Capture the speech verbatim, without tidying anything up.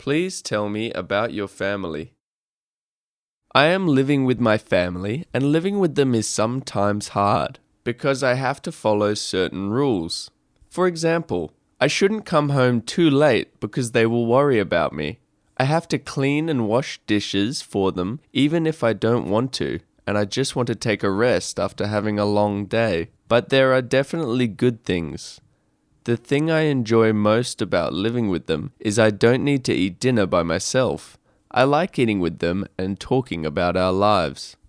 Please tell me about your family. I am living with my family, and living with them is sometimes hard because I have to follow certain rules. For example, I shouldn't come home too late because they will worry about me. I have to clean and wash dishes for them even if I don't want to, and I just want to take a rest after having a long day. But there are definitely good things. The thing I enjoy most about living with them is I don't need to eat dinner by myself. I like eating with them and talking about our lives.